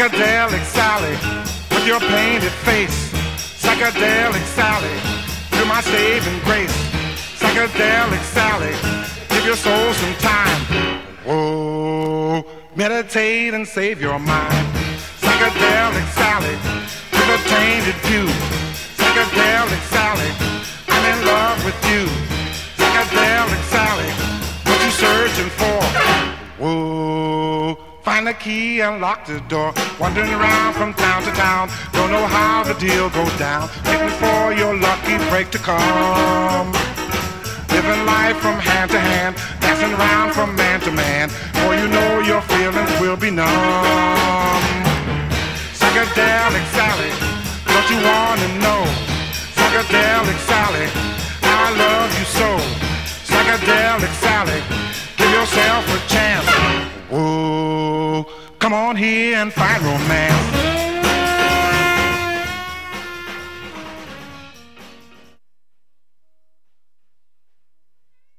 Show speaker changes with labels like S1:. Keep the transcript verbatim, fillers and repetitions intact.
S1: Psychedelic Sally, with your painted face. Psychedelic Sally, you're my saving grace. Psychedelic Sally, give your soul some time. Whoa, meditate and save your mind. Psychedelic Sally, with a tainted view. Psychedelic Sally, I'm in love with you. Psychedelic Sally, what you searching for? Whoa, find the key and lock the door. Wandering around from town to town, don't know how the deal goes down. Waiting for your lucky break to come. Living life from hand to hand, dancing around from man to man. For you know your feelings will be numb. Psychedelic Sally, don't you wanna know? Psychedelic Sally, I love you so. Psychedelic Sally, give yourself a chance. Whoa, come on here and find romance.